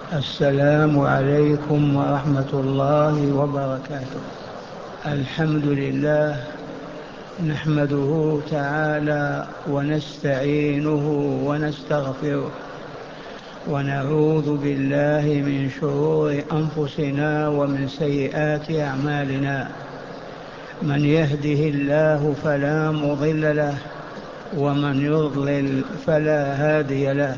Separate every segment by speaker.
Speaker 1: السلام عليكم ورحمة الله وبركاته. الحمد لله، نحمده تعالى ونستعينه ونستغفره، ونعوذ بالله من شرور أنفسنا ومن سيئات أعمالنا. من يهده الله فلا مضل له، ومن يضلل فلا هادي له.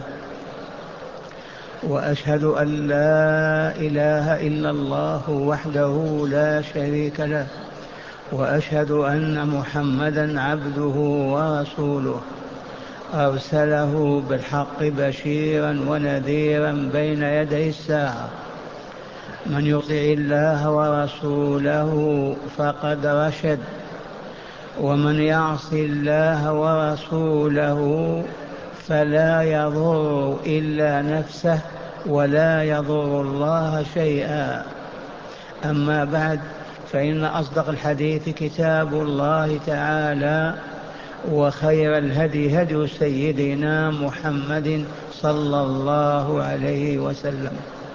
Speaker 1: وأشهد أن لا إله إلا الله وحده لا شريك له، وأشهد أن محمدا عبده ورسوله، أرسله بالحق بشيرا ونذيرا بين يدي الساعة. من يطع الله ورسوله فقد رشد، ومن يعص الله ورسوله فلا يضر إلا نفسه ولا يضر الله شيئا. أما بعد، فإن أصدق الحديث كتاب الله تعالى، وخير الهدي هدي سيدنا محمد صلى الله عليه وسلم،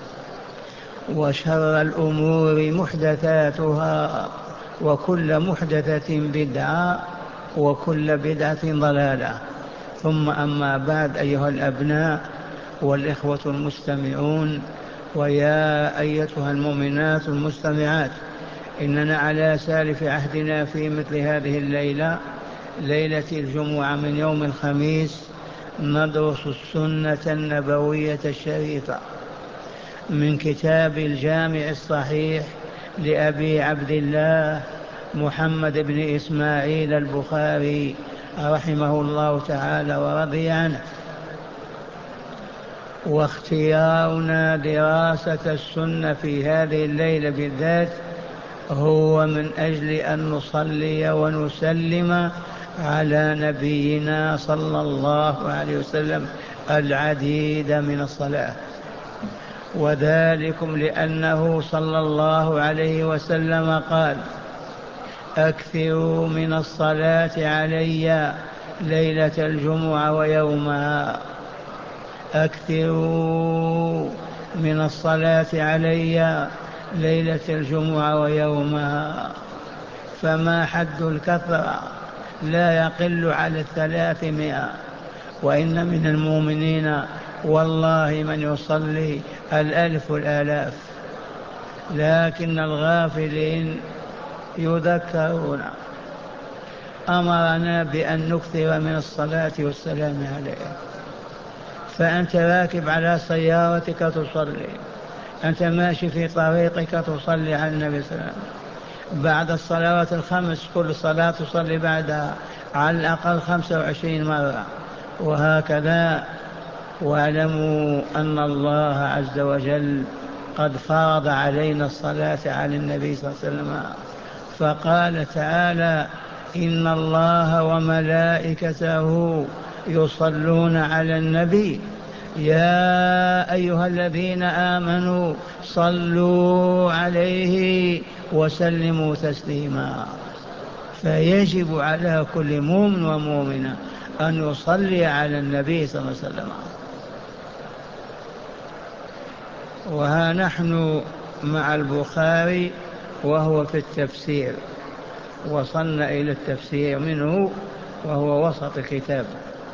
Speaker 1: وشر الأمور محدثاتها، وكل محدثة بدعة، وكل بدعة ضلالة. ثم أما بعد، أيها الأبناء والإخوة المستمعون، ويا أيتها المؤمنات المستمعات، إننا على سالف عهدنا في مثل هذه الليلة، ليلة الجمعة من يوم الخميس، ندرس السنة النبوية الشريفة من كتاب الجامع الصحيح لأبي عبد الله محمد بن إسماعيل البخاري رحمه الله تعالى ورضي عنه. واختيارنا دراسة السنة في هذه الليلة بالذات هو من أجل أن نصلي ونسلم على نبينا صلى الله عليه وسلم العديد من الصلاة، وذلكم لأنه صلى الله عليه وسلم قال: أكثروا من الصلاة علي ليلة الجمعة ويومها، أكثروا من الصلاة علي ليلة الجمعة ويومها. فما حد الكثرة؟ لا يقل على 300. وإن من المؤمنين والله من يصلي 1000 والآلاف، لكن الغافلين يذكرون. أمرنا بأن نكثر من الصلاة والسلام عليه. فأنت راكب على سيارتك تصلي، أنت ماشي في طريقك تصلي على النبي صلى الله عليه وسلم. بعد الصلوات الخمس كل صلاة تصلي بعدها على الأقل 25 مرة، وهكذا. واعلموا أن الله عز وجل قد فرض علينا الصلاة على النبي صلى الله عليه وسلم، فقال تعالى: إن الله وملائكته يصلون على النبي يا أيها الذين آمنوا صلوا عليه وسلموا تسليما. فيجب على كل مؤمن ومؤمنة أن يصلي على النبي صلى الله عليه وسلم. وها نحن مع البخاري وهو في التفسير، وصلنا إلى التفسير منه وهو وسط الكتاب،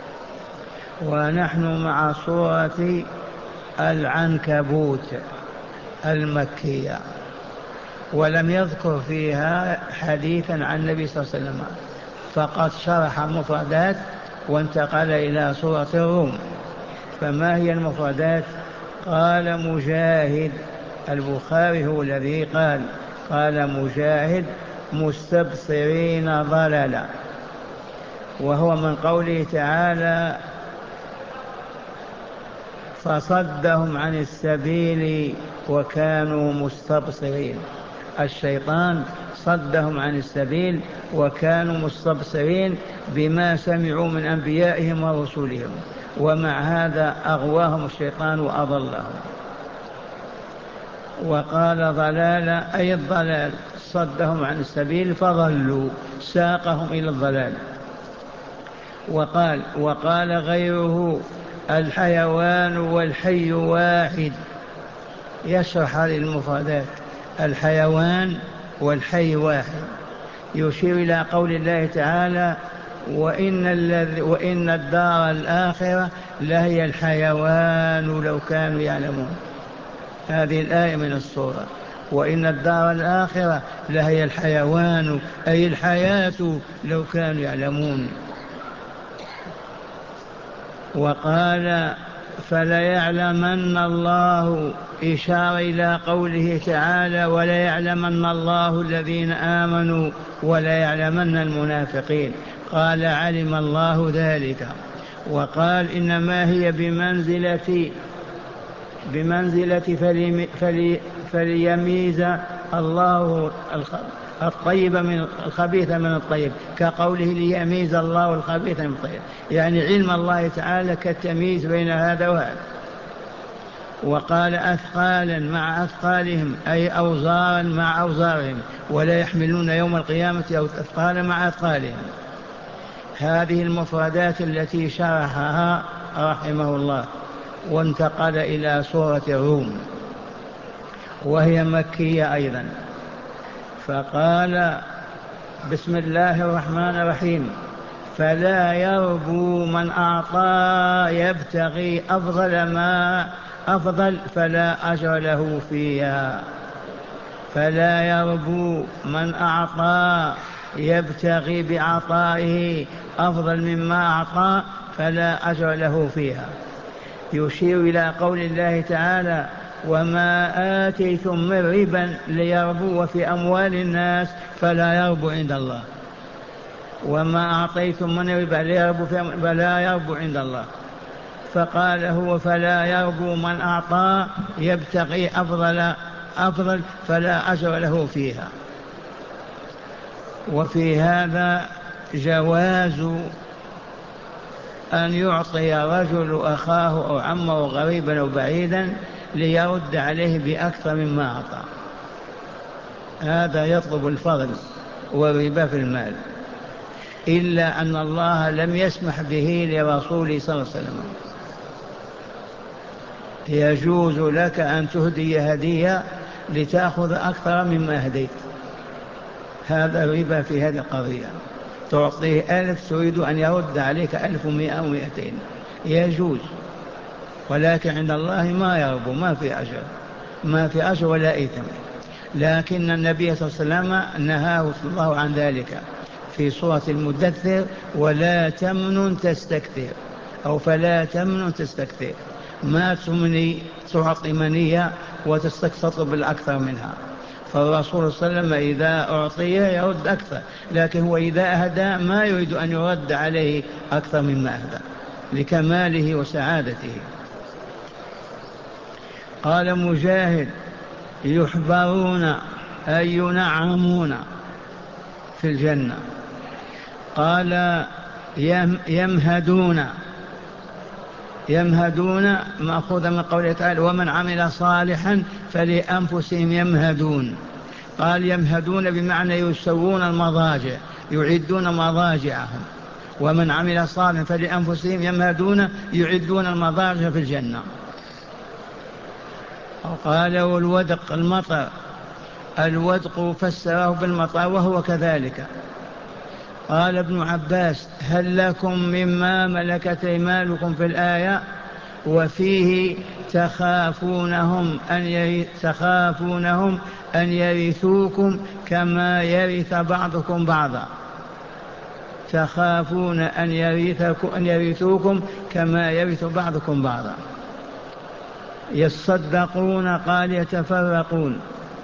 Speaker 1: ونحن مع سورة العنكبوت المكية، ولم يذكر فيها حديثا عن النبي صلى الله عليه وسلم، فقد شرح المفردات وانتقل إلى سورة الروم. فما هي المفردات؟ قال مجاهد، البخاري هو الذي قال مجاهد: مستبصرين ضللا، وهو من قوله تعالى: فصدهم عن السبيل وكانوا مستبصرين. الشيطان صدهم عن السبيل وكانوا مستبصرين بما سمعوا من أنبيائهم ورسولهم، ومع هذا أغواهم الشيطان وأضلهم. وقال ضلالا أي الضلال، صدهم عن السبيل فضلوا، ساقهم إلى الضلال. وقال غيره: الحيوان والحي واحد، يشرح هذه المفردات. الحيوان والحي واحد. يشير إلى قول الله تعالى: وإن الدار الآخرة لهي الحيوان لو كانوا يعلمون. هذه الآية من السورة: وإن الدار الآخرة لهي الحيوان، أي الحياة لو كانوا يعلمون. وقال: فليعلمن الله، إشارة إلى قوله تعالى: وليعلمن الله الذين آمنوا وليعلمن المنافقين. قال: علم الله ذلك. وقال: إنما هي بمنزلة فليميز الله الطيب من الخبيث من الطيب، كقوله: ليميز الله الخبيث من الطيب، يعني علم الله تعالى كالتمييز بين هذا وهذا. وقال: أثقالا مع أثقالهم، أي أوزارا مع أوزارهم، ولا يحملون يوم القيامة أثقالا مع أثقالهم. هذه المفردات التي شرحها رحمه الله. وانتقل إلى سورة الروم وهي مكية أيضا. فقال: بسم الله الرحمن الرحيم: فلا يربو من أعطى يبتغي أفضل فلا أجر له فيها. فلا يربو من أعطى يبتغي بعطائه أفضل مما أعطى فلا أجر له فيها. يشير إلى قول الله تعالى: وما آتيتم من ربا ليربو في أموال الناس فلا يربو عند الله. وما أعطيتم من ربا ليربو فلا يربو عند الله. فقال هو: فلا يربو من أعطى يبتغي أفضل فلا أجر له فيها. وفي هذا جواز أن يعطي رجل أخاه أو عمه غريبا أو بعيدا ليرد عليه بأكثر مما أعطى. هذا يطلب الفضل والربا في المال، إلا أن الله لم يسمح به لرسوله صلى الله عليه وسلم. يجوز لك أن تهدي هدية لتأخذ أكثر مما هديت. هذا الربا في هذه القضية. تعطيه 1000 تريد أن يرد عليك 1100 أو 200، يجوز، ولكن عند الله ما يربو، ما في أجر ولا إثم. لكن النبي صلى الله عليه وسلم نهاه الله عن ذلك في سورة المدثر: ولا تمنن تستكثر، أو فلا تمنن تستكثر. ما تمني تعطي منية وتستكثر بالأكثر منها. فالرسول صلى الله عليه وسلم إذا أعطي يرد أكثر، لكن هو إذا أهدى ما يريد أن يرد عليه أكثر مما أهدى لكماله وسعادته. قال مجاهد: يحبرون أي ينعمون في الجنة. قال: يمهدون مأخوذ من قوله تعالى: ومن عمل صالحا فلأنفسهم يمهدون. قال: يمهدون بمعنى يسوون المضاجع، يعدون مضاجعهم. ومن عمل صالحا فلأنفسهم يمهدون، يعدون المضاجع في الجنة. قال: والودق المطر، الودق فسره بالمطر وهو كذلك. قال ابن عباس: هل لكم مما ملكت أيمانكم في الآية؟ وفيه تخافونهم أن يرثوكم كما يرث بعضكم بعضا. تخافون أن يرثوكم كما يرث بعضكم بعضا. يصدقون، قال يتفرقون.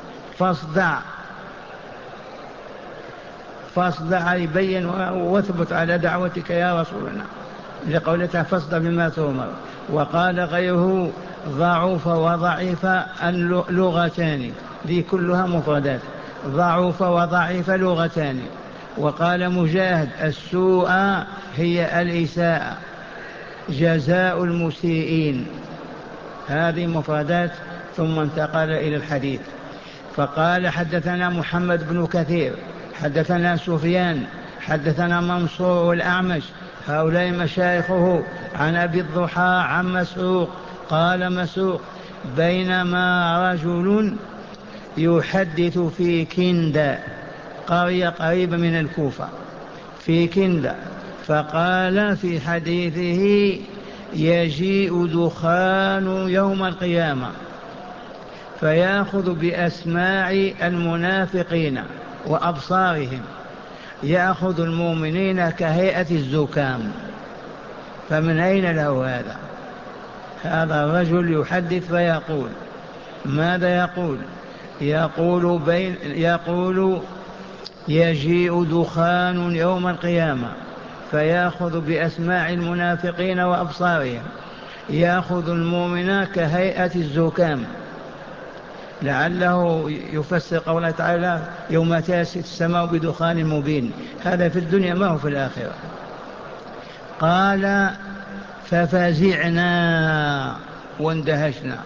Speaker 1: فاصدع يبين واثبت على دعوتك يا رسولنا، لقولتها: فاصدع بما تؤمر. وقال غيره: ضعف وضعيف لغتان، ذي كلها مفردات. ضعف وضعيف لغتان. وقال مجاهد: السوء هي الإساءة، جزاء المسيئين. هذه مفردات. ثم انتقل إلى الحديث فقال: حدثنا محمد بن كثير، حدثنا سفيان، حدثنا منصور والأعمش، هؤلاء مشايخه، عن أبي الضحى عن مسروق. قال مسروق: بينما رجل يحدث في كندا، قرية قريبة من الكوفة، في كندا، فقال في حديثه: يجيء دخان يوم القيامة فيأخذ بأسماع المنافقين وأبصارهم، يأخذ المؤمنين كهيئة الزكام. فمن أين له هذا؟ هذا الرجل يحدث فيقول ماذا يقول؟ يقول يجيء دخان يوم القيامة فيأخذ بأسماع المنافقين وأبصارهم، يأخذ المؤمنين كهيئة الزكام. لعله يفسر قوله تعالى: يوم تأتي السماء بدخان مبين. هذا في الدنيا ما هو في الآخرة. قال: ففزعنا واندهشنا،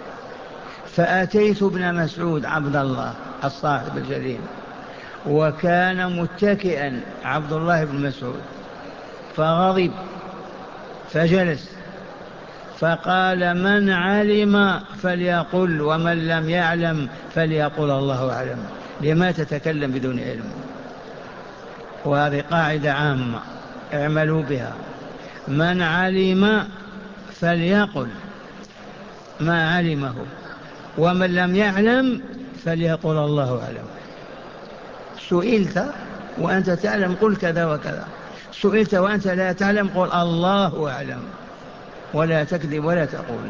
Speaker 1: فأتيت ابن مسعود عبد الله الصاحب الجليل، وكان متكئا عبد الله بن مسعود، فغضب فجلس، فقال: من علم فليقل، ومن لم يعلم فليقل الله أعلم. لما تتكلم بدون علم؟ وهذه قاعدة عامة اعملوا بها. من علم فليقل ما علمه، ومن لم يعلم فليقل الله أعلم. سئلت وأنت تعلم قل كذا وكذا، سئلت وأنت لا تعلم قل الله أعلم، ولا تكذب ولا تقول.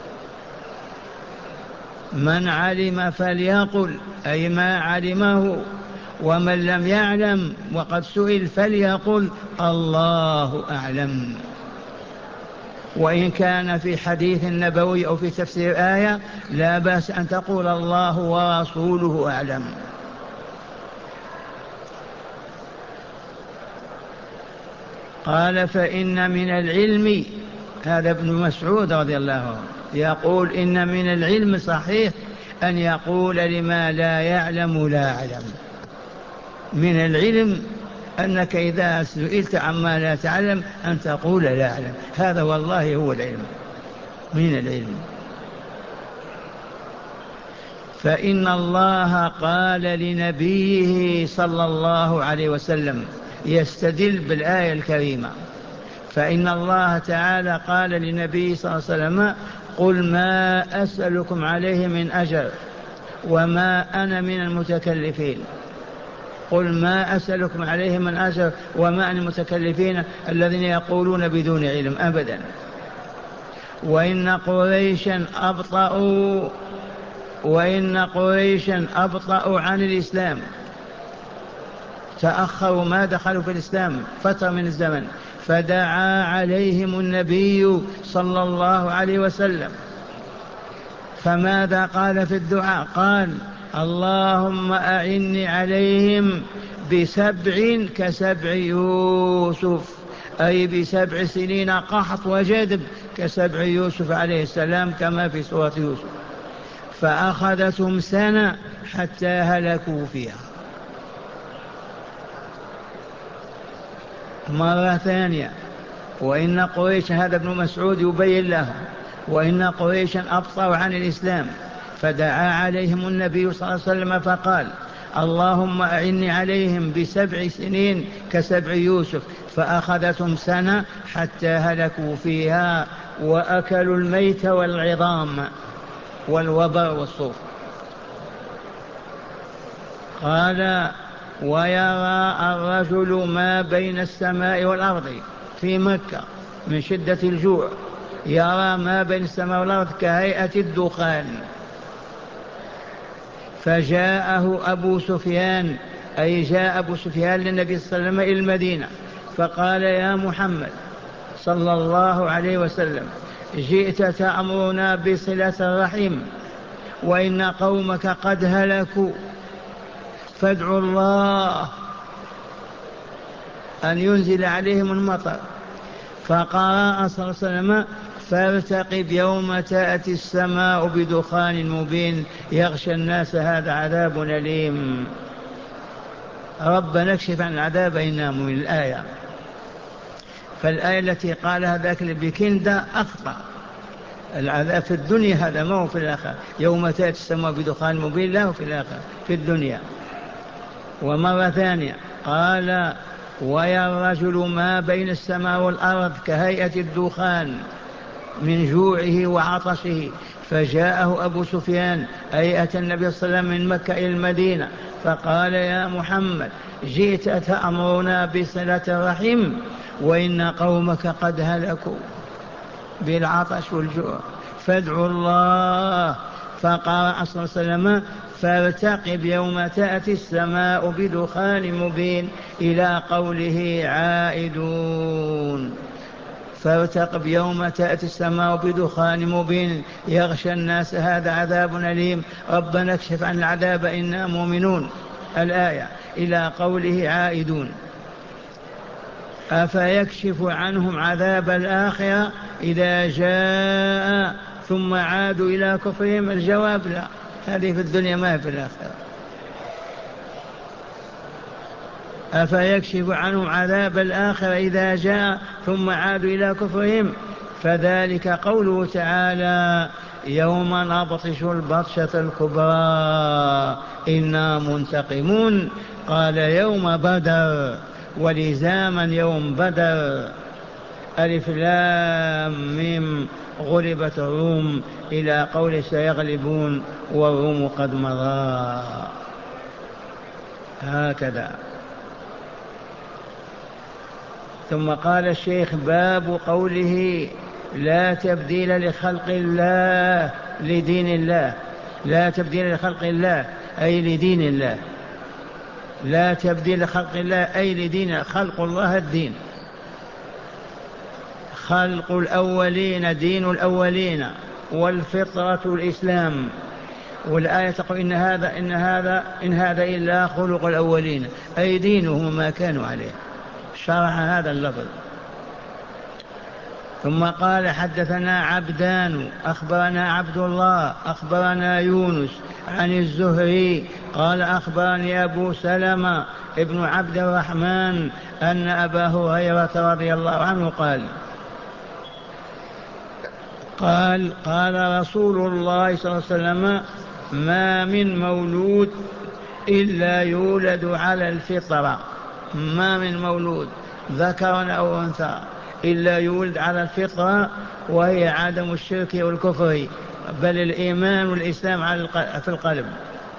Speaker 1: من علم فليقل أي ما علمه، ومن لم يعلم وقد سئل فليقل الله أعلم. وإن كان في حديث نبوي أو في تفسير آية لا بأس أن تقول الله ورسوله أعلم. قال: فإن من العلم، هذا ابن مسعود رضي الله عنه يقول: إن من العلم صحيح أن يقول لما لا يعلم لا أعلم. من العلم أنك إذا سئلت عما لا تعلم أن تقول لا أعلم. هذا والله هو العلم، من العلم. فإن الله قال لنبيه صلى الله عليه وسلم، يستدل بالآية الكريمة، فإن الله تعالى قال لنبيه صلى الله عليه وسلم: قل ما أسألكم عليه من أجر وما أنا من المتكلفين. قل ما أسألكم عليه من أجر وما أنا المتكلفين الذين يقولون بدون علم أبدا. وإن قريشا أبطأوا عن الإسلام، تأخروا ما دخلوا في الإسلام فترة من الزمن، فدعا عليهم النبي صلى الله عليه وسلم. فماذا قال في الدعاء؟ قال: اللهم أعني عليهم ب7 كسبع يوسف، أي ب7 سنين قحط وجدب كسبع يوسف عليه السلام، كما في سورة يوسف. فأخذتهم سنة حتى هلكوا فيها. مرة ثانية: وإن قريش، هذا ابن مسعود يبين له، وإن قريشا أبطأوا عن الإسلام، فدعا عليهم النبي صلى الله عليه وسلم فقال: اللهم أعني عليهم ب7 سنين كسبع يوسف. فأخذتهم سنة حتى هلكوا فيها، وأكلوا الميت والعظام والوبر والصوف. قال: ويرى الرجل ما بين السماء والأرض في مكة من شدة الجوع، يرى ما بين السماء والأرض كهيئة الدخان. فجاءه أبو سفيان، أي جاء أبو سفيان للنبي صلى الله عليه وسلم إلى المدينة، فقال: يا محمد صلى الله عليه وسلم، جئت تأمرنا بصلة الرحم، وإن قومك قد هلكوا، فادعوا الله أن ينزل عليهم المطر. فقرأ صلى الله عليه وسلم: فارتقب يوم تأتي السماء بدخان مبين يغشى الناس، هذا عذاب أليم. ربنا اكشف عن العذاب إنا من الآية. فالآية التي قالها ذاك بكندا أخطأ، العذاب في الدنيا هذا، ما هو في الآخرة. يوم تأتي السماء بدخان مبين له في الآخرة، في الدنيا. ومرة ثانية قال ويرى الرجل ما بين السماء والأرض كهيئة الدخان من جوعه وعطشه، فجاءه أبو سفيان أي أتى النبي صلى الله عليه وسلم من مكة إلى المدينة فقال يا محمد جئت تأمرنا بصلة الرحم وإن قومك قد هلكوا بالعطش والجوع فادعوا الله. فقال صلى الله عليه وسلم فارتقب يوم تأتي السماء بدخان مبين إلى قوله عائدون. فارتقب يوم تأتي السماء بدخان مبين يغشى الناس هذا عذاب أليم ربنا اكشف عن العذاب إنا مؤمنون الآية إلى قوله عائدون. أفيكشف عنهم عذاب الآخرة إذا جاء ثم عادوا إلى كفرهم؟ الجواب لا، هذه في الدنيا ما في الآخرة. أفيكشف عنهم عذاب الآخرة إذا جاء ثم عادوا إلى كفرهم؟ فذلك قوله تعالى يوم نبطش البطشة الكبرى إنا منتقمون. قال يوم بدر ولزاما يوم بدر. ألف لام ميم غلبت الروم إلى قول سيغلبون والروم قد مضى. هكذا. ثم قال الشيخ باب قوله لا تبديل لخلق الله لدين الله. لا تبديل لخلق الله أي لدين الله. لا تبديل لخلق الله أي لدين. خلق الله الدين، خلق الأولين دين الأولين والفطرة الإسلام. والآية تقول إن هذا إلا خلق الأولين أي دينهم ما كانوا عليه. شرح هذا اللفظ. ثم قال حدثنا عبدان أخبرنا عبد الله أخبرنا يونس عن الزهري قال أخبرني أبو سلمة ابن عبد الرحمن أن أبا هريرة رضي الله عنه قال رسول الله صلى الله عليه وسلم ما من مولود إلا يولد على الفطرة. ما من مولود ذكر أو أنثى إلا يولد على الفطرة، وهي عدم الشرك والكفر بل الإيمان والإسلام في القلب.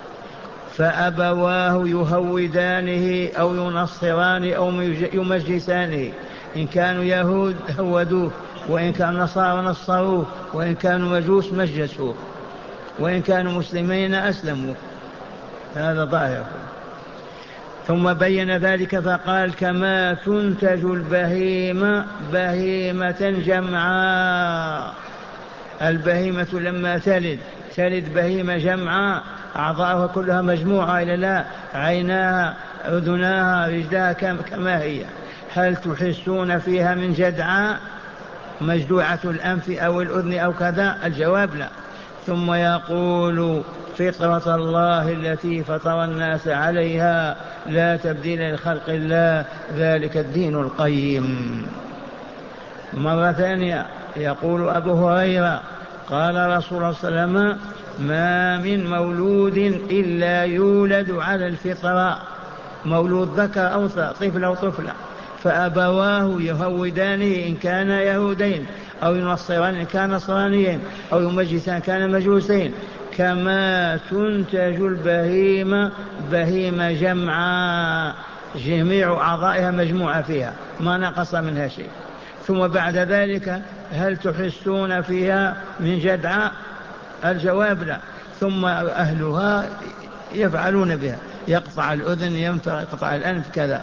Speaker 1: فأبواه يهودانه أو ينصرانه أو يمجسانه. إن كانوا يهود هودوه، وإن كانوا نصارى نصروه، وإن كانوا مجوس مجسوه، وإن كانوا مسلمين أسلموا. هذا ظاهر. ثم بين ذلك فقال كما تنتج البهيمة بهيمة جمعاء. البهيمة لما تلد بهيمة جمعاء أعضاؤها كلها مجموعة إلى لا، عيناها أذناها رجلها كما هي. هل تحسون فيها من جدعاء مجدوعة الأنف أو الأذن أو كذا؟ الجواب لا. ثم يقول فطرة الله التي فطر الناس عليها لا تبديل لخلق الله ذلك الدين القيم. مرة ثانية يقول أبو هريرة قال رسول الله صلى الله عليه وسلم ما من مولود إلا يولد على الفطرة. مولود ذكر أو أنثى طفل أو طفلة، فأبواه يهودانه إن كان يهودين، أو ينصران إن كان نصرانيين، أو يمجسان كان مجوسين. كما تنتج البهيمة بهيمة جمعاء جميع أعضائها مجموعة فيها ما نقص منها شيء. ثم بعد ذلك هل تحسون فيها من جدعاء؟ الجواب لا. ثم أهلها يفعلون بها، يقطع الأذن ينفع يقطع الأنف كذا.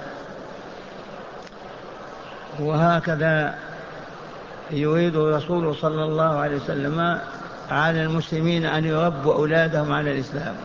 Speaker 1: وهكذا يريد الرسول صلى الله عليه وسلم على المسلمين أن يربوا أولادهم على الإسلام،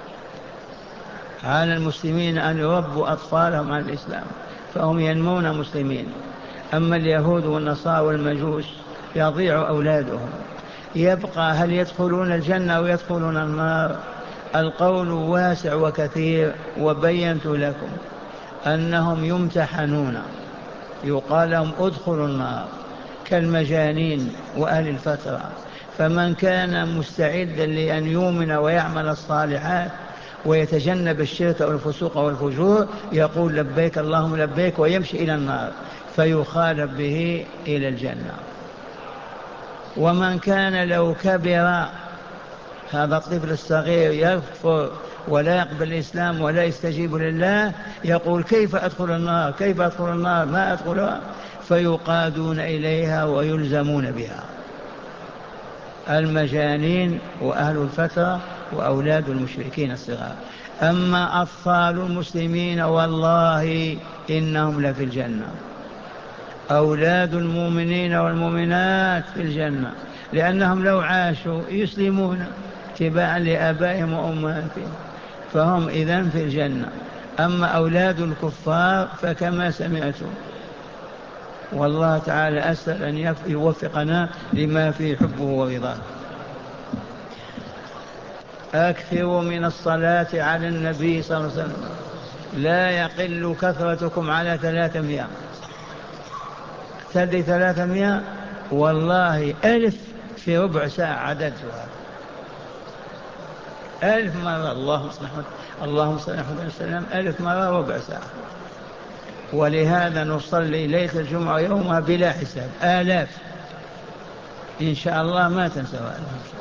Speaker 1: على المسلمين أن يربوا أطفالهم على الإسلام فهم ينمون مسلمين. أما اليهود والنصارى والمجوس يضيع أولادهم. يبقى هل يدخلون الجنة أو يدخلون النار؟ القول واسع وكثير، وبينت لكم أنهم يمتحنون، يقال لهم ادخلوا النار كالمجانين وأهل الفترة، فمن كان مستعدا لأن يؤمن ويعمل الصالحات ويتجنب الشرك والفسوق والفجور يقول لبيك اللهم لبيك ويمشي إلى النار فيخالف به إلى الجنة. ومن كان لو كبر، هذا الطفل الصغير يكفر ولا يقبل الإسلام ولا يستجيب لله، يقول كيف أدخل النار كيف أدخل النار ما أدخلها، فيقادون إليها ويلزمون بها المجانين وأهل الفترة وأولاد المشركين الصغار. أما أطفال المسلمين والله إنهم لفي الجنة، أولاد المؤمنين والمؤمنات في الجنة، لأنهم لو عاشوا يسلمون تباعا لآبائهم وأمهاتهم فهم إذن في الجنة. أما أولاد الكفار فكما سمعتم. والله تعالى أسأل أن يوفقنا لما فيه حبه ورضاه. أكثروا من الصلاة على النبي صلى الله عليه وسلم، لا يقل كثرتكم على 300. تدري 300 والله 1000 في ربع ساعة عددها 1000 مرة. اللهم صل على محمد وسلم 1000 مرة ربع ساعة. ولهذا نصلي ليلة الجمعة يومها بلا حساب، آلاف إن شاء الله ما تنسوا.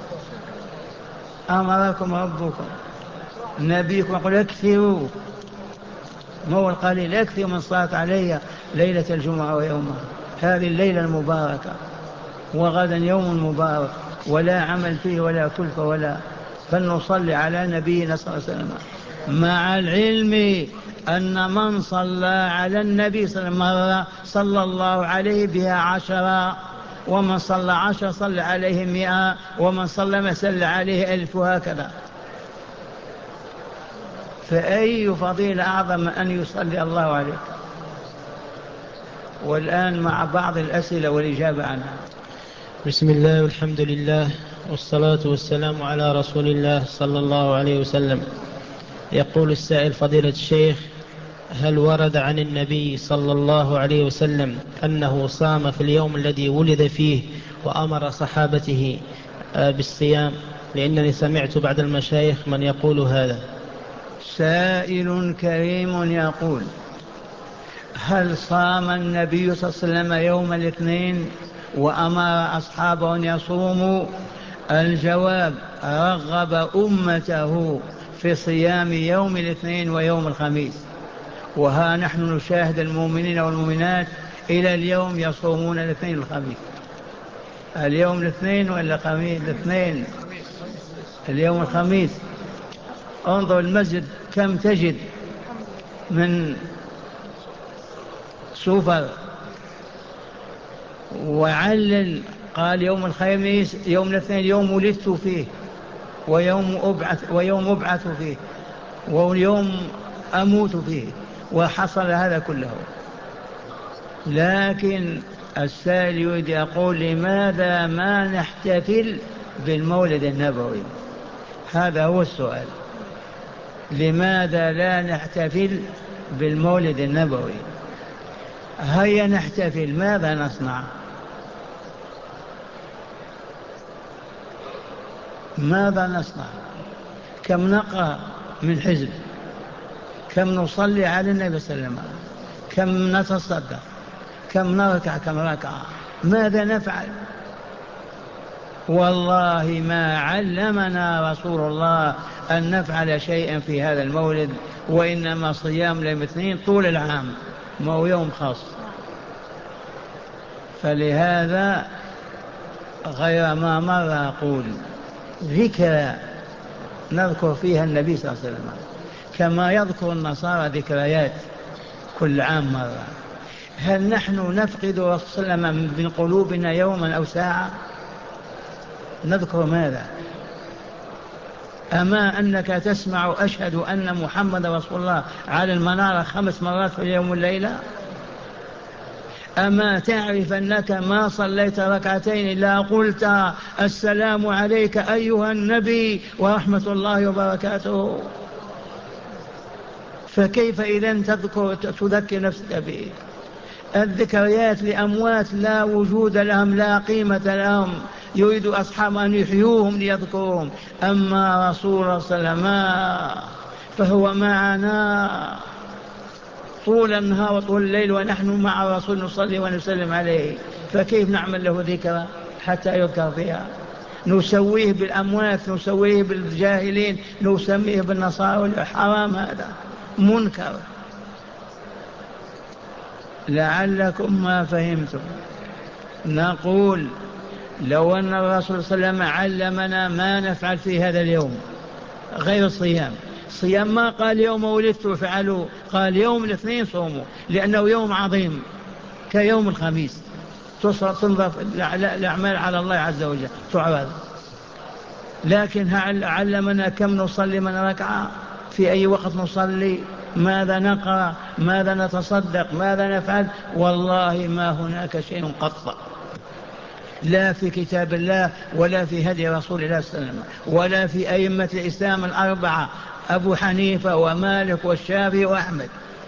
Speaker 1: أمركم ربكم نبيكم يقول اكثروا، مو القليل، اكثروا من صلاة علي ليلة الجمعة ويومها، هذه الليلة المباركة، وغدا يوم مبارك ولا عمل فيه ولا كلفة ولا، فلنصلي على نبينا صلى الله عليه وسلم، مع العلم أن من صلى على النبي صلى الله عليه وسلم مرة صلى الله عليه بها 10، ومن صلى 10 صلى عليه 100، ومن صلى ما صلى عليه 1000، وهكذا. فأي فضيلة أعظم أن يصلي الله عليك. والآن مع بعض الأسئلة والإجابة عنها.
Speaker 2: بسم الله والحمد لله والصلاة والسلام على رسول الله صلى الله عليه وسلم. يقول السائل فضيلة الشيخ: هل ورد عن النبي صلى الله عليه وسلم أنه صام في اليوم الذي ولد فيه وأمر صحابته بالصيام؟ لأنني سمعت بعض المشايخ من يقول هذا.
Speaker 1: سائل كريم يقول: هل صام النبي صلى الله عليه وسلم يوم الاثنين وأمر أصحابه أن يصوموا؟ الجواب: رغب أمته في صيام يوم الاثنين ويوم الخميس، وها نحن نشاهد المؤمنين والمؤمنات إلى اليوم يصومون الاثنين والخميس. اليوم الاثنين ولا الخميس؟ الاثنين، اليوم الخميس. انظر المسجد كم تجد من سفر. وعلل قال يوم الخميس يوم الاثنين يوم ولدت فيه ويوم أبعث فيه ويوم أموت فيه، وحصل هذا كله. لكن السائل يريد يقول: لماذا ما نحتفل بالمولد النبوي؟ هذا هو السؤال. لماذا لا نحتفل بالمولد النبوي؟ هيا نحتفل، ماذا نصنع؟ ماذا نصنع؟ كم نقرأ من حزب، كم نصلي على النبي صلى الله عليه وسلم، كم نتصدق، كم نركع كم ركعة، ماذا نفعل؟ والله ما علمنا رسول الله أن نفعل شيئا في هذا المولد، وإنما صيام يوم الاثنين طول العام، ما هو يوم خاص. فلهذا غير ما مر أقول ذكرى نذكر فيها النبي صلى الله عليه وسلم، كما يذكر النصارى ذكريات كل عام مرة. هل نحن نفقد رسول الله صلى الله عليه وسلم من قلوبنا يوما أو ساعة؟ نذكر ماذا؟ أما أنك تسمع أشهد أن محمد رسول الله على المنارة 5 مرات في اليوم والليلة؟ أما تعرف أنك ما صليت ركعتين إلا قلت السلام عليك أيها النبي ورحمة الله وبركاته؟ فكيف إذن تذكر نفسك به؟ الذكريات لأموات لا وجود لهم لا قيمة لهم، يريد أصحاب أن يحيوهم ليذكروهم. أما رسول الله صلى الله عليه وسلم فهو معنا طول النهار وطول الليل، ونحن مع الرسول نصلي ونسلم عليه، فكيف نعمل له ذكرى حتى يذكر فيها؟ نسويه بالأموات، نسويه بالجاهلين، نسميه بالنصارى، حرام، هذا منكر. لعلكم ما فهمتم. نقول لو أن الرسول صلى الله عليه وسلم علمنا ما نفعل في هذا اليوم غير الصيام. صيام ما قال يوم ولدت فعلوا، قال يوم الاثنين صوموا، لأنه يوم عظيم كيوم الخميس، تنظف الأعمال على الله عز وجل تعرض. لكن علمنا كم نصلي من ركعة، في أي وقت نصلي، ماذا نقرأ، ماذا نتصدق، ماذا نفعل. والله ما هناك شيء قط، لا في كتاب الله ولا في هدي رسول الله صلى الله عليه وسلم ولا في أئمة الإسلام الأربعة، أبو حنيفة ومالك والشافعي وأحمد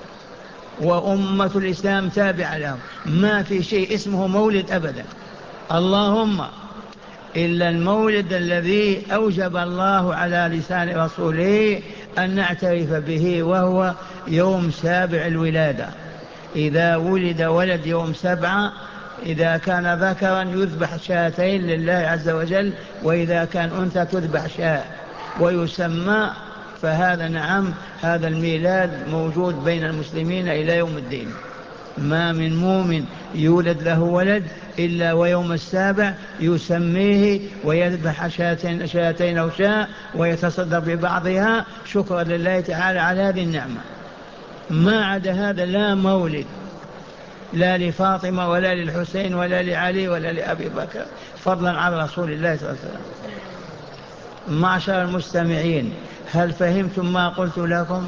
Speaker 1: وأمة الإسلام تابع لهم، ما في شيء اسمه مولد أبدا. اللهم إلا المولد الذي أوجب الله على لسان رسوله أن نعترف به، وهو يوم 7 الولادة. إذا ولد ولد يوم 7، إذا كان ذكرا يذبح شاتين لله عز وجل، وإذا كان أنثى تذبح شاة ويسمى. فهذا نعم، هذا الميلاد موجود بين المسلمين إلى يوم الدين. ما من مؤمن يولد له ولد إلا ويوم 7 يسميه ويذبح شاتين أو شاة ويتصدق ببعضها شكرا لله تعالى على هذه النعمة. ما عدا هذا لا مولد، لا لفاطمة ولا للحسين ولا لعلي ولا لأبي بكر، فضلا عن رسول الله صلى الله عليه وسلم. معشر المستمعين، هل فهمتم ما قلت لكم؟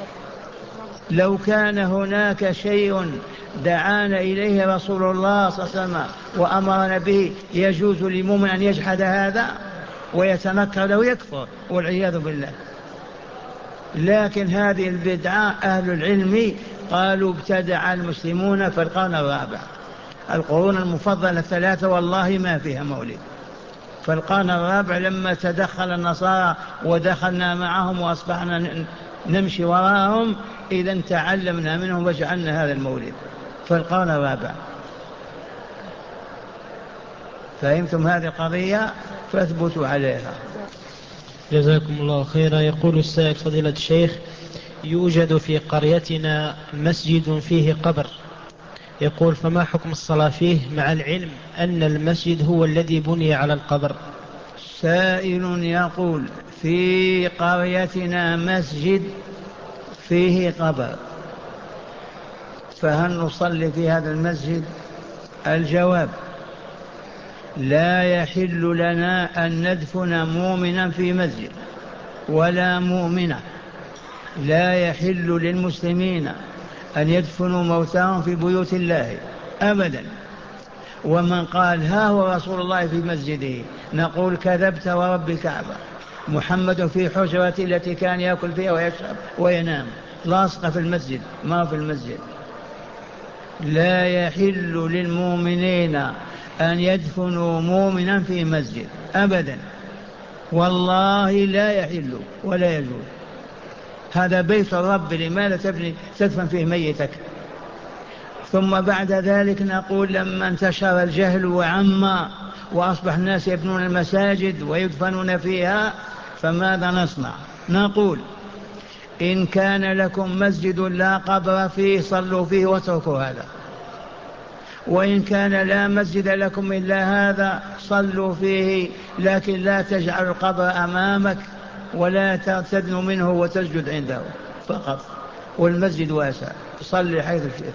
Speaker 1: لو كان هناك شيء دعانا إليه رسول الله صلى الله عليه وسلم وأمرنا به يجوز للمؤمن أن يجحد هذا ويتنكر له، يكفر والعياذ بالله. لكن هذه البدعة أهل العلم قالوا ابتدع المسلمون في القرن الرابع. القرون المفضلة 3 والله ما فيها مولد. في القرن الرابع لما تدخل النصارى ودخلنا معهم وأصبحنا نمشي وراءهم، إذا تعلمنا منهم وجعلنا هذا المولد في القرن الرابع. فهمتم هذه القضية؟ فاثبتوا عليها.
Speaker 2: جزاكم الله خيرا. يقول السائل فضيلة الشيخ: يوجد في قريتنا مسجد فيه قبر، يقول فما حكم الصلاة فيه مع العلم أن المسجد هو الذي بني على القبر؟
Speaker 1: سائل يقول في قريتنا مسجد فيه قبر، فهل نصلي في هذا المسجد؟ الجواب: لا يحل لنا أن ندفن مؤمنا في مسجد ولا مؤمنة. لا يحل للمسلمين أن يدفنوا موتاهم في بيوت الله أبدا. ومن قال ها هو رسول الله في مسجده نقول كذبت ورب الكعبة. محمد في حجرته التي كان يأكل فيها ويشرب وينام، لاصق في المسجد، ما في المسجد. لا يحل للمؤمنين أن يدفنوا مؤمنا في مسجد أبدا، والله لا يحل ولا يجوز. هذا بيت الرب، لماذا تدفن فيه ميتك؟ ثم بعد ذلك نقول لما انتشر الجهل وعم وأصبح الناس يبنون المساجد ويدفنون فيها، فماذا نصنع؟ نقول إن كان لكم مسجد لا قبر فيه صلوا فيه واتركوا هذا، وإن كان لا مسجد لكم إلا هذا صلوا فيه، لكن لا تجعلوا القبر أمامك ولا تدنوا منه وتسجد عنده فقط، والمسجد واسع صلي حيث شئت.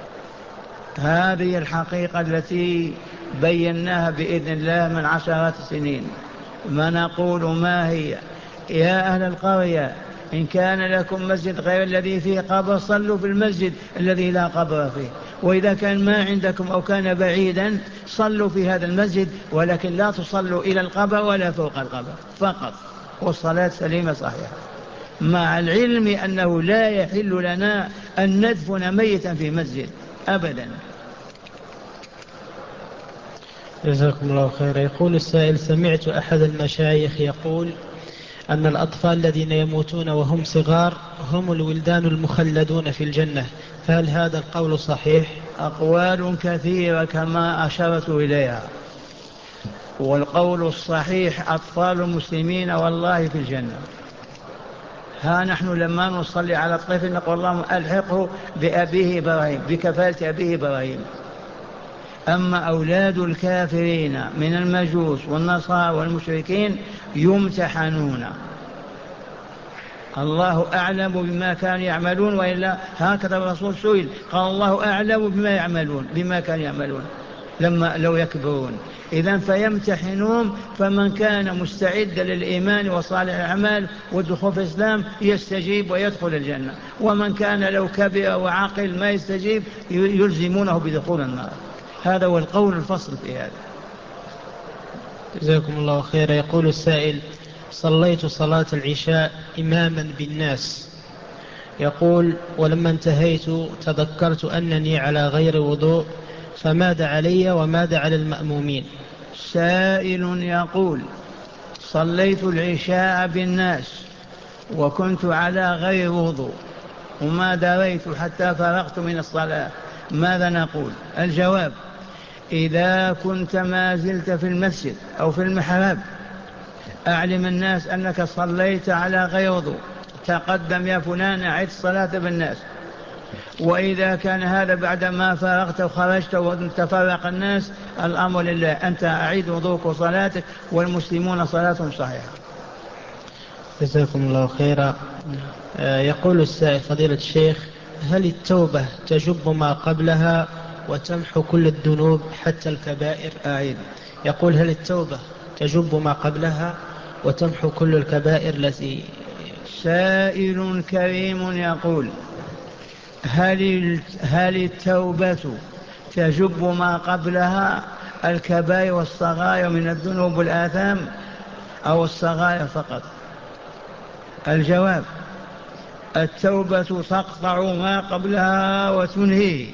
Speaker 1: هذه الحقيقة التي بيناها بإذن الله من عشرات السنين. ما نقول ما هي؟ يا أهل القرية إن كان لكم مسجد غير الذي فيه قبر صلوا في المسجد الذي لا قبر فيه، وإذا كان ما عندكم أو كان بعيدا صلوا في هذا المسجد، ولكن لا تصلوا إلى القبر ولا فوق القبر فقط، والصلاة سليمة صحيحة، مع العلم أنه لا يحل لنا أن ندفن ميتا في مسجد أبدا.
Speaker 2: جزاكم الله خيرا. يقول السائل: سمعت أحد المشايخ يقول أن الأطفال الذين يموتون وهم صغار هم الولدان المخلدون في الجنة، فهل هذا القول صحيح؟
Speaker 1: أقوال كثيرة كما أشرت إليها، والقول الصحيح أطفال المسلمين والله في الجنة. ها نحن لما نصلي على الطفل نقول اللهم ألحقه بأبيه إبراهيم، بكفالة أبيه إبراهيم. أما أولاد الكافرين من المجوس والنصارى والمشركين يمتحنون، الله أعلم بما كانوا يعملون، وإلا هكذا الرسول سئل قال الله أعلم بما يعملون، بما كانوا يعملون لما لو يكبرون. إذن فيمتحنون، فمن كان مستعدا للإيمان وصالح الأعمال والدخول في الإسلام يستجيب ويدخل الجنة، ومن كان لو كبر وعقل ما يستجيب يلزمونه بدخول النار. هذا هو القول الفصل في هذا.
Speaker 2: جزاكم الله خيرا. يقول السائل: صليت صلاة العشاء إماما بالناس، يقول: ولما انتهيت تذكرت أنني على غير وضوء، فماذا علي وماذا على المأمومين؟
Speaker 1: سائل يقول: صليت العشاء بالناس وكنت على غير وضوء وما دريت حتى فرغت من الصلاة، ماذا نقول؟ الجواب: إذا كنت ما زلت في المسجد أو في المحراب أعلم الناس أنك صليت على غير وضوء، تقدم يا فلان أعد الصلاة بالناس. وإذا كان هذا بعدما فرغت وخرجت وتفرق الناس، الأمر لله، أنت أعيد وضوءك وصلاتك، والمسلمون صلاتهم صحيحة.
Speaker 2: جزاكم الله خيرا. يقول السائل: فضيلة الشيخ، هل التوبة تجب ما قبلها وتمحو كل الذنوب حتى الكبائر؟
Speaker 1: أعيد.
Speaker 2: يقول: هل التوبة تجب ما قبلها وتمحو كل الكبائر التي...
Speaker 1: سائل كريم يقول: هل التوبة تجب ما قبلها، الكبائر والصغائر من الذنوب والآثام، أو الصغائر فقط؟ الجواب: التوبة تقطع ما قبلها وتنهيه،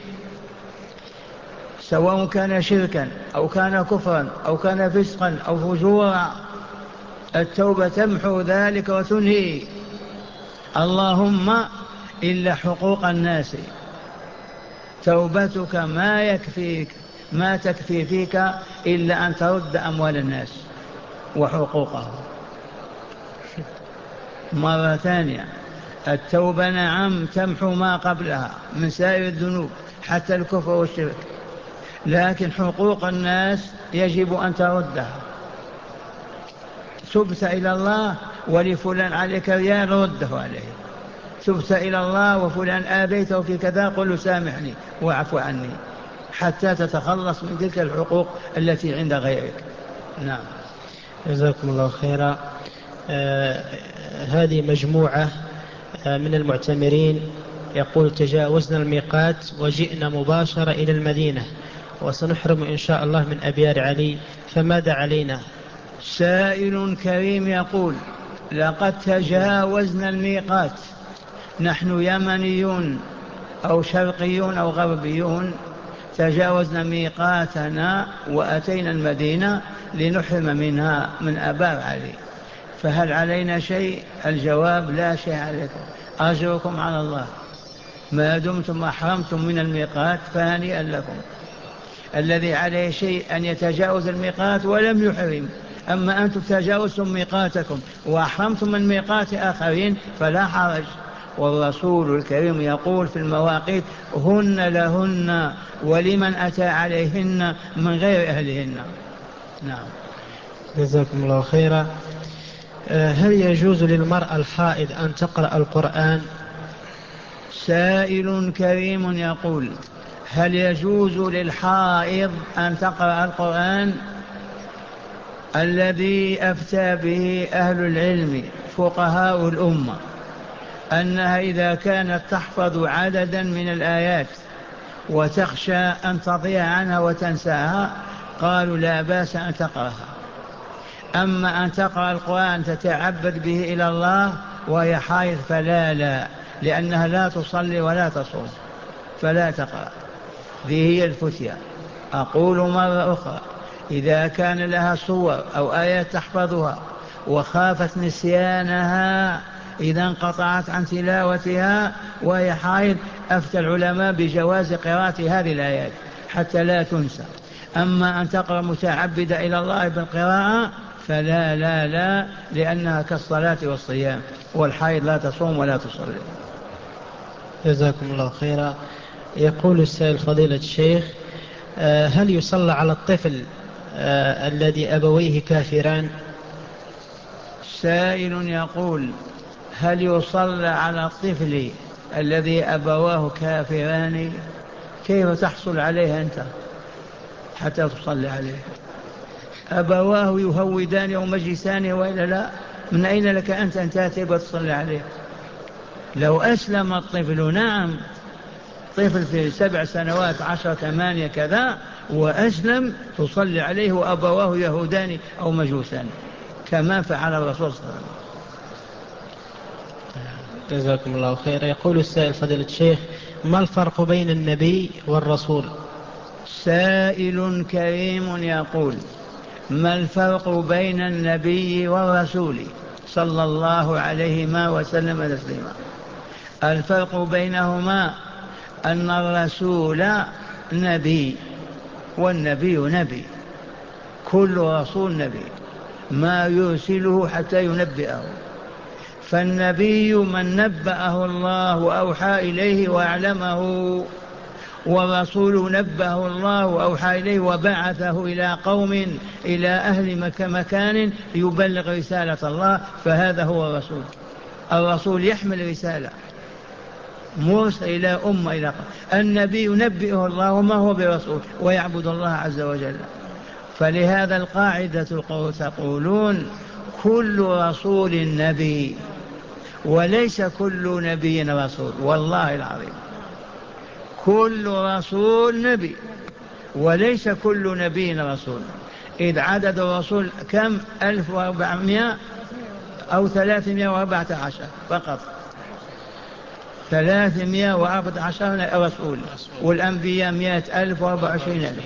Speaker 1: سواء كان شركا أو كان كفرا أو كان فسقا أو فجورا، التوبة تمحو ذلك وتنهي. اللهم إلا حقوق الناس، توبتك ما تكفي فيك إلا أن ترد أموال الناس وحقوقهم. مرة ثانية، التوبة نعم تمحو ما قبلها من سائر الذنوب حتى الكفر والشرك، لكن حقوق الناس يجب أن تردها. تبت إلى الله ولفلان عليك ريال رده عليه، تبت إلى الله وفلان آذيته في كذا قل له سامحني واعف عني، حتى تتخلص من تلك الحقوق التي عند غيرك. نعم.
Speaker 2: جزاكم الله خيرا. هذه مجموعة من المعتمرين، يقول: تجاوزنا الميقات وجئنا مباشرة إلى المدينة وسنحرم إن شاء الله من أبيار علي، فماذا علينا؟
Speaker 1: سائل كريم يقول: لقد تجاوزنا الميقات، نحن يمنيون أو شرقيون أو غربيون، تجاوزنا ميقاتنا وأتينا المدينة لنحرم منها من أبار علي، فهل علينا شيء؟ الجواب: لا شيء عليكم، أجركم على الله، ما دمتم أحرمتم من الميقات فهنيئا لكم. الذي عليه شيء أن يتجاوز الميقات ولم يحرم، أما أنتم تجاوزتم ميقاتكم وأحرمتم من ميقات آخرين فلا حرج. والرسول الكريم يقول في المواقيت: هن لهن ولمن أتى عليهن من غير أهلهن. نعم.
Speaker 2: جزاكم الله خيرا. هل يجوز للمرأة الحائض أن تقرأ القرآن؟
Speaker 1: سائل كريم يقول: هل يجوز للحائض أن تقرأ القرآن؟ الذي أفتى به أهل العلم فقهاء الأمة أنها إذا كانت تحفظ عددا من الآيات وتخشى أن تضيع عنها وتنساها قالوا لا بأس أن تقرأها. أما أن تقرأ القرآن تتعبد به إلى الله وهي حائض فلا، لأنها لا تصلي ولا تصوم فلا تقرأ. ذي هي الفتية. أقول مرة أخرى: إذا كان لها صور أو آيات تحفظها وخافت نسيانها إذا انقطعت عن تلاوتها وهي حائض، أفتى العلماء بجواز قراءة هذه الآيات حتى لا تنسى. أما أن تقرأ متعبدة إلى الله بالقراءة فلا لا لا، لأنها كالصلاة والصيام، والحائض لا تصوم ولا تصلي.
Speaker 2: جزاكم الله خيرا. يقول السائل فضيلة الشيخ: هل يصلى على الطفل الذي أبويه كافران؟
Speaker 1: سائل يقول: هل يصلى على الطفل الذي أبواه كافران؟ كيف تحصل عليه أنت حتى تصلي عليه؟ أبواه يهودان أو مجلسان وإلا لا؟ من أين لك أنت أن تأتي وتصلي عليه؟ لو أسلم الطفل، نعم، طفل في 7 سنوات 10 8 كذا وأسلم، تصلي عليه وأبواه يهودان أو مجوسان كما فعل الرسول صلى الله عليه وسلم.
Speaker 2: جزاكم الله خيرا. يقول السائل فضيلة الشيخ: ما الفرق بين النبي والرسول؟
Speaker 1: سائل كريم يقول: ما الفرق بين النبي والرسول صلى الله عليه وسلم تسليما؟ الفرق بينهما أن الرسول نبي والنبي نبي، كل رسول نبي ما يرسله حتى ينبئه، فالنبي من نبأه الله وأوحى إليه وأعلمه، والرسول نبأه الله وأوحى إليه وبعثه إلى قوم، إلى أهل مكان يبلغ رسالة الله، فهذا هو الرسول. الرسول يحمل رسالة مرسل إلى أمة إلى قوم. النبي ينبئه الله وما هو برسول ويعبد الله عز وجل. فلهذا القاعدة تقولون: كل رسول نبي وليس كل نبي رسول. والله العظيم كل رسول نبي وليس كل نبي رسول. إذ عدد الرسول كم؟ 1400 أو 314 فقط، 314 رسول، والأنبياء 100,000 و24,000.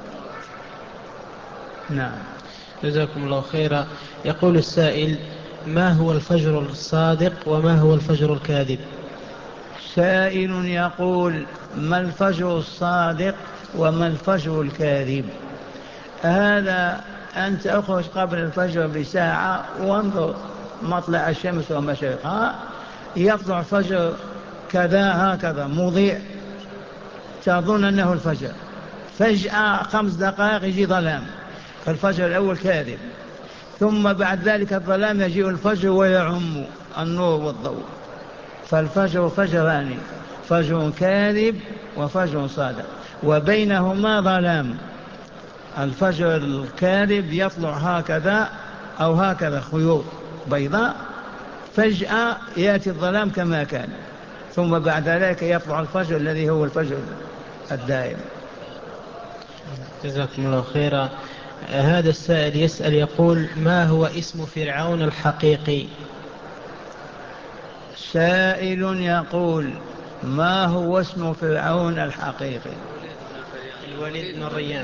Speaker 1: نعم.
Speaker 2: جزاكم الله خيرا. يقول السائل: ما هو الفجر الصادق وما هو الفجر الكاذب؟
Speaker 1: سائل يقول: ما الفجر الصادق وما الفجر الكاذب؟ هذا أنت أخرج قبل الفجر بساعة وانظر مطلع الشمس ومشرقها، يطلع فجر كذا هكذا مضيء، تظن أنه الفجر، فجأة 5 دقائق يجي ظلام، فالفجر الأول كاذب. ثم بعد ذلك الظلام يجيء الفجر ويعم النور والضوء، فالفجر فجران: فجر كاذب وفجر صادق، وبينهما ظلام. الفجر الكاذب يطلع هكذا أو هكذا خيوط بيضاء، فجأة يأتي الظلام كما كان، ثم بعد ذلك يطلع الفجر الذي هو الفجر الدائم.
Speaker 2: جزاكم الله خيرا. هذا السائل يسأل يقول: ما هو اسم فرعون الحقيقي؟
Speaker 1: سائل يقول: ما هو اسم فرعون الحقيقي؟
Speaker 2: الوليد بن الريان.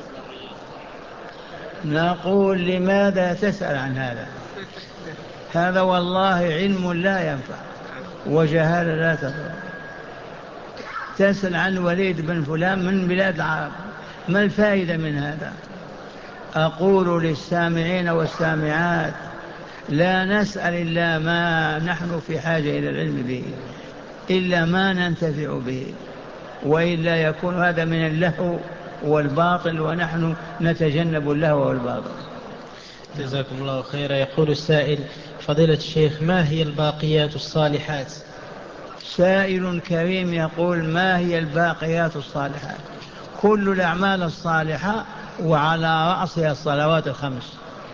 Speaker 1: نقول: لماذا تسأل عن هذا؟ هذا والله علم لا ينفع وجهالة لا تضر. تسأل عن وليد بن فلان من بلاد العرب، ما الفائدة من هذا؟ أقول للسامعين والسامعات: لا نسأل إلا ما نحن في حاجة إلى العلم به، إلا ما ننتفع به، وإلا يكون هذا من اللهو والباطل، ونحن نتجنب اللهو والباطل.
Speaker 2: جزاكم الله خيرا. يقول السائل: فضيلة الشيخ، ما هي الباقيات الصالحات؟
Speaker 1: سائل كريم يقول: ما هي الباقيات الصالحات؟ كل الأعمال الصالحة، وعلى رأسها الصلوات الخمس.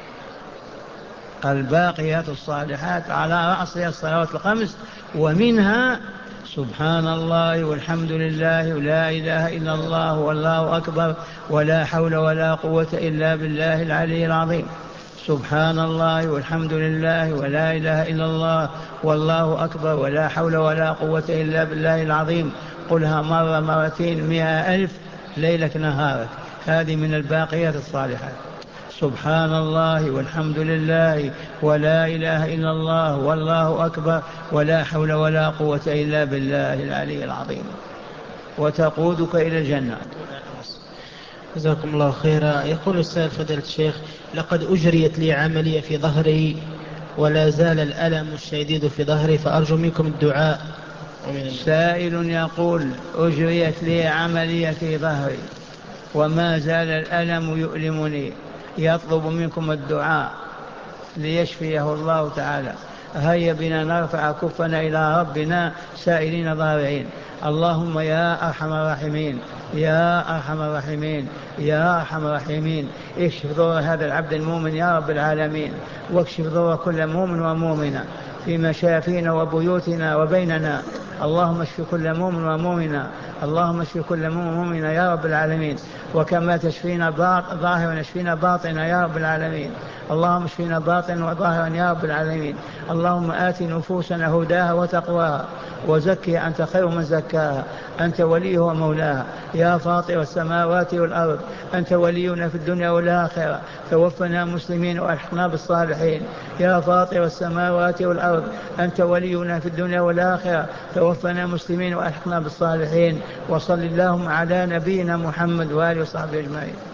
Speaker 1: الباقيات الصالحات على رأسها الصلوات الخمس، ومنها سبحان الله والحمد لله ولا إله إلا الله والله أكبر ولا حول ولا قوة إلا بالله العلي العظيم. سبحان الله والحمد لله ولا إله إلا الله والله أكبر ولا حول ولا قوة إلا بالله العظيم. قلها مرة مرتين 100,000 ليلك نهارك. هذه من الباقيات الصالحات. سبحان الله والحمد لله ولا إله إلا الله والله أكبر ولا حول ولا قوة إلا بالله العلي العظيم، وتقودك إلى الجنة.
Speaker 2: جزاكم الله خيرا. يقول السائل فضيلة الشيخ: لقد أجريت لي عملية في ظهري ولا زال الألم الشديد في ظهري، فأرجو منكم الدعاء.
Speaker 1: سائل يقول: أجريت لي عملية في ظهري وما زال الألم يؤلمني، يطلب منكم الدعاء ليشفيه الله تعالى. هيا بنا نرفع كفنا إلى ربنا سائلين ضارعين. اللهم يا أرحم الراحمين يا أرحم الراحمين يا أرحم الراحمين، اكشف ضر هذا العبد المؤمن يا رب العالمين، واكشف ضر كل مؤمن ومؤمنة في مشافينا وبيوتنا وبيننا. اللهم اشف كل مؤمن ومؤمنة، اللهم اشف كل مؤمن ومؤمنة يا رب العالمين، وكما تشفينا ظاهرا اشفينا باطنا يا رب العالمين. اللهم اشفينا باطنا وظاهرا يا رب العالمين. اللهم آت نفوسنا هداها وتقواها وزكها أنت خير من زكاها، أنت وليه ومولاها. يا فاطر السماوات والأرض، أنت ولينا في الدنيا والآخرة، توفنا مسلمين وألحقنا بالصالحين. يا فاطر السماوات والأرض، أنت ولينا في الدنيا والآخرة، توفنا مسلمين وألحقنا بالصالحين. وصل اللهم على نبينا محمد وآله وصحبه أجمعين.